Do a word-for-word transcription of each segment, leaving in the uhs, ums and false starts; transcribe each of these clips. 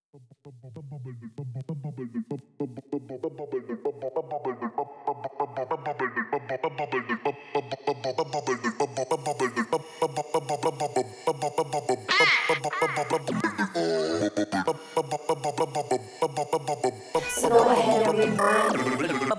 So go ahead and rewind.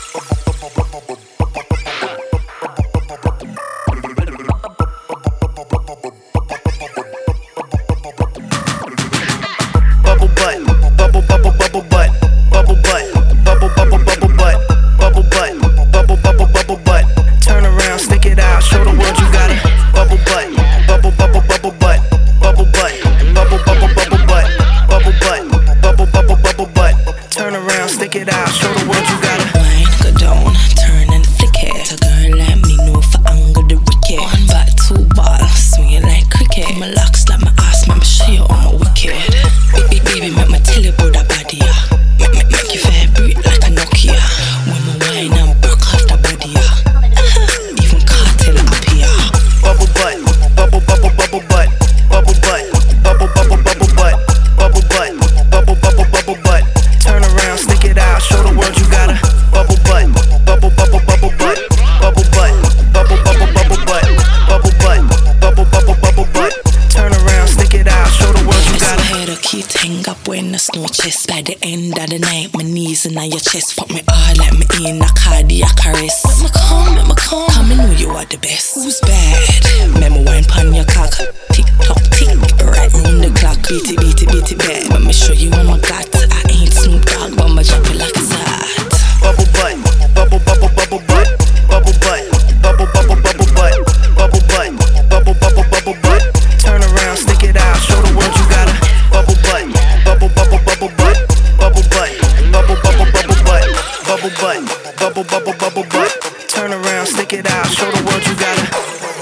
Bubble butt, bubble bubble bubble butt, bubble butt, bubble bubble bubble butt, bubble butt, bubble bubble bubble butt. Turn around, stick it out, show the world you got it. Bubble butt, bubble bubble bubble butt, bubble butt, bubble bubble bubble butt, bubble butt, bubble bubble bubble butt. Turn around, stick it out, show the world you got it. Wine, go down, turn and flick it. A girl like me know for angle the wicket. One back, two ball, swing it like cricket. My locks like my ass, make me show you all my wicked. Baby, baby, make me tell you about that body, yeah. Make, make, make you vibrate like a Nokia. When my wine and broke off the body, yeah. Even cartel up here. Bubble butt, bubble bubble bubble butt, bubble butt, bubble bubble bubble butt, bubble butt, bubble bubble bubble butt. Turn around, stick it out, show the world you got it. Bubble butt, bubble bubble bubble butt, bubble butt, bubble bubble bubble butt, bubble butt, bubble bubble bubble butt. Turn around, stick it out, show the world you got it. Head a key hang up when the snow chest. By the end of the night, my knees in your chest. Fuck me all like me in a cardiac arrest. Make me come, make me come. Come and know you are the best. Who's bad? Remember wine pan your cock. Tick tock tick, right round the clock. Beat it, beat it, beat it back. Let me show you what my got. I ain't Snoop Dogg, but I'ma drop it like it's hot. Bubble butt, bubble bubble bubble butt, bubble butt, bubble bubble bubble butt, bubble butt, bubble bubble bubble butt. Turn around, stick it out, show the world you got it. Bubble butt, bubble bubble bubble butt, bubble butt, bubble bubble bubble butt, bubble butt, bubble bubble bubble butt. Turn around, stick it out, show the world you got it.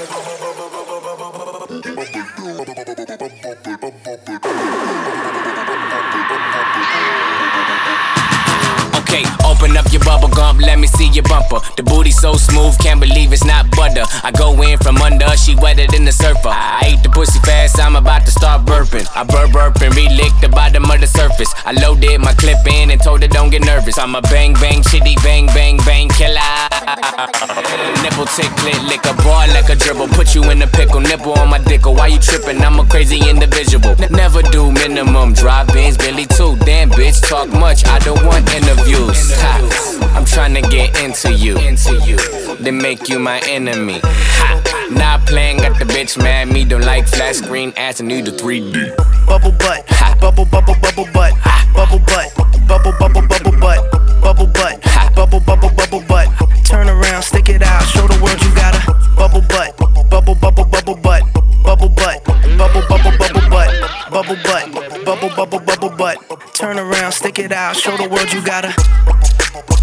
Okay, open up your bubble gum, let me see your bumper. The booty so smooth, can't believe it's not butter. I go in from under, she wetter than the surfer. I ate the pussy fast, I'm about to start burping. I burp burp and re-lick the bottom of the surface. I loaded my clip in and told her don't get nervous. I'm a bang bang chitty bang bang bang killer. Nipple tick lit, lick a ball like a dribble. Put you in a pickle, nipple on my dickle. Why you tripping? I'm a crazy individual. N- never do minimum, drive-ins, Billy too. Damn bitch, talk much, I don't want interviews. Ha, I'm tryna get into you, then make you my enemy. Ha, not playing, got the bitch mad. Me don't like flat screen ass and need a three D. Bubble butt, bubble bubble bubble butt, bubble butt, bubble bubble bubble butt, bubble butt, bubble bubble bubble butt. Turn around, stick it out, show the world you got it. Bubble butt, bubble bubble bubble butt, bubble butt, bubble bubble bubble butt, bubble butt, bubble bubble bubble butt. Turn around, stick it out, show the world you got it.